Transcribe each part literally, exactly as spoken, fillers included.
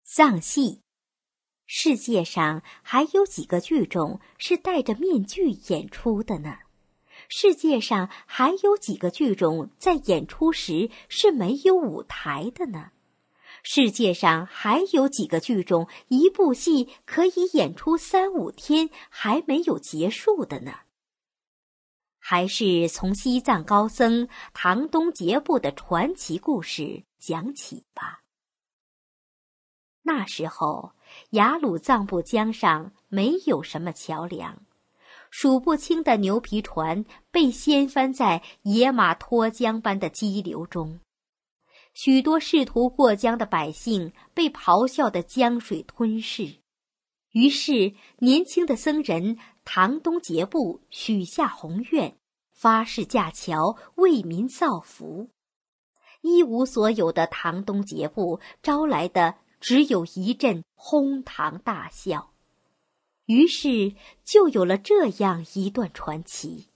藏戏。世界上还有几个剧种是戴着面具演出的呢？世界上还有几个剧种在演出时是没有舞台的呢？世界上还有几个剧种一部戏可以演出三五天还没有结束的呢？还是从西藏高僧唐东杰布的传奇故事讲起吧。那时候，雅鲁藏布江上没有什么桥梁，数不清的牛皮船被掀翻在野马脱缰般的激流中，许多试图过江的百姓被咆哮的江水吞噬。于是，年轻的僧人唐东杰布许下宏愿，发誓架桥为民造福。一无所有的唐东杰布招来的只有一阵哄堂大笑，于是就有了这样一段传奇。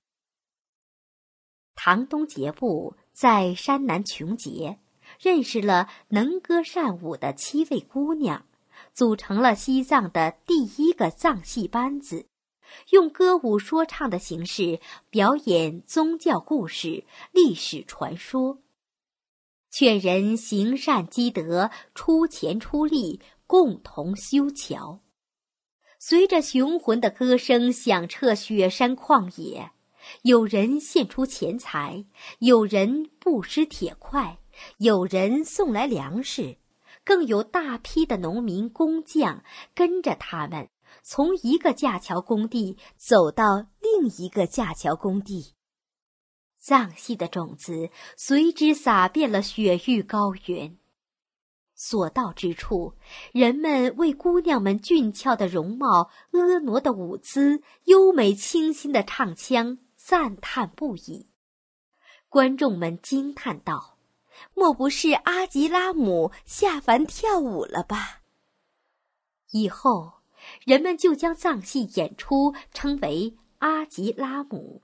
唐东杰布在山南琼结认识了能歌善舞的七位姑娘，组成了西藏的第一个藏戏班子，用歌舞说唱的形式表演宗教故事、历史传说，劝人行善积德，出钱出力，共同修桥。随着雄浑的歌声响彻雪山旷野，有人献出钱财，有人布施铁块，有人送来粮食，更有大批的农民工匠跟着他们从一个架桥工地走到另一个架桥工地。藏戏的种子随之撒遍了雪域高原，所到之处，人们为姑娘们俊俏的容貌、婀娜的舞姿、优美清新的唱腔赞叹不已。观众们惊叹道：“莫不是阿吉拉姆下凡跳舞了吧？”以后，人们就将藏戏演出称为阿吉拉姆。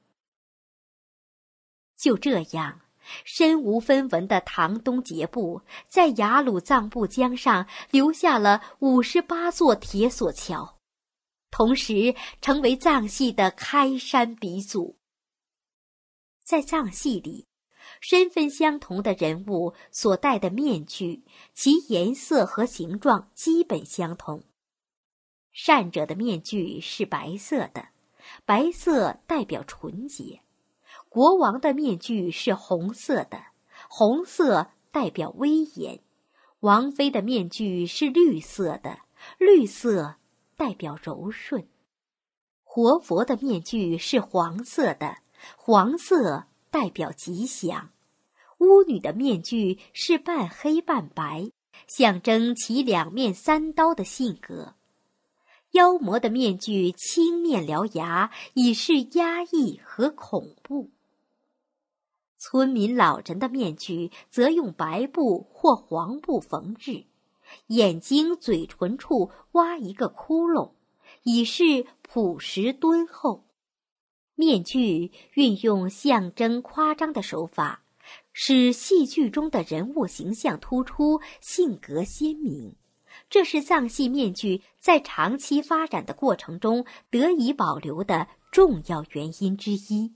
就这样，身无分文的唐东杰布在雅鲁藏布江上留下了五十八座铁索桥，同时成为藏戏的开山鼻祖。在藏戏里，身份相同的人物所戴的面具，其颜色和形状基本相同。善者的面具是白色的，白色代表纯洁；国王的面具是红色的，红色代表威严；王妃的面具是绿色的，绿色代表柔顺；活佛的面具是黄色的，黄色代表吉祥；巫女的面具是半黑半白，象征其两面三刀的性格；妖魔的面具青面獠牙，以示压抑和恐怖；村民老人的面具则用白布或黄布缝制，眼睛、嘴唇处挖一个窟窿，以示朴实敦厚。面具运用象征夸张的手法，使戏剧中的人物形象突出，性格鲜明。这是藏戏面具在长期发展的过程中得以保留的重要原因之一。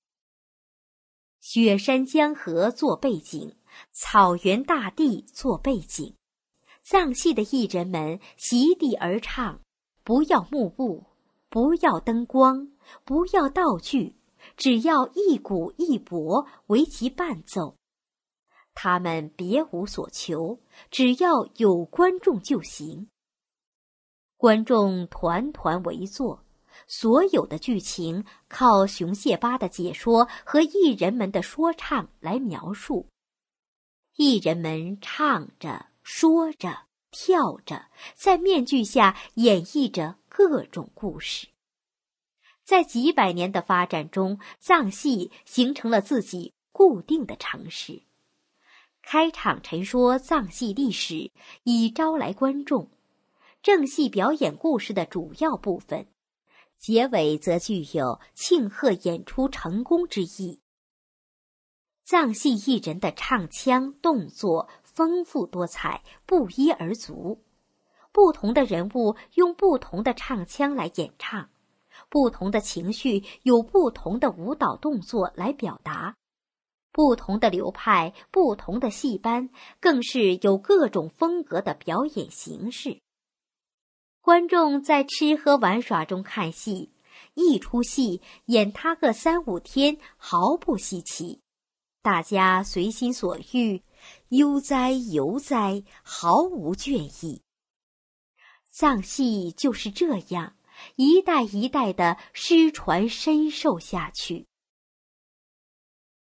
雪山江河做背景，草原大地做背景，藏戏的艺人们席地而唱，不要幕布，不要灯光，不要道具，只要一鼓一钹为其伴奏。他们别无所求，只要有观众就行。观众团团围坐，所有的剧情靠熊谢巴的解说和艺人们的说唱来描述。艺人们唱着、说着、跳着，在面具下演绎着各种故事。在几百年的发展中，藏戏形成了自己固定的程式。开场陈说藏戏历史，以招来观众；正戏表演故事的主要部分，结尾则具有庆贺演出成功之意。藏戏艺人的唱腔动作丰富多彩，不一而足。 不同的人物用不同的唱腔来演唱，不同的情绪有不同的舞蹈动作来表达，不同的流派、不同的戏班，更是有各种风格的表演形式。观众在吃喝玩耍中看戏，一出戏演它个三五天毫不稀奇，大家随心所欲，悠哉游哉，毫无倦意。藏戏就是这样，一代一代的失传深受下去。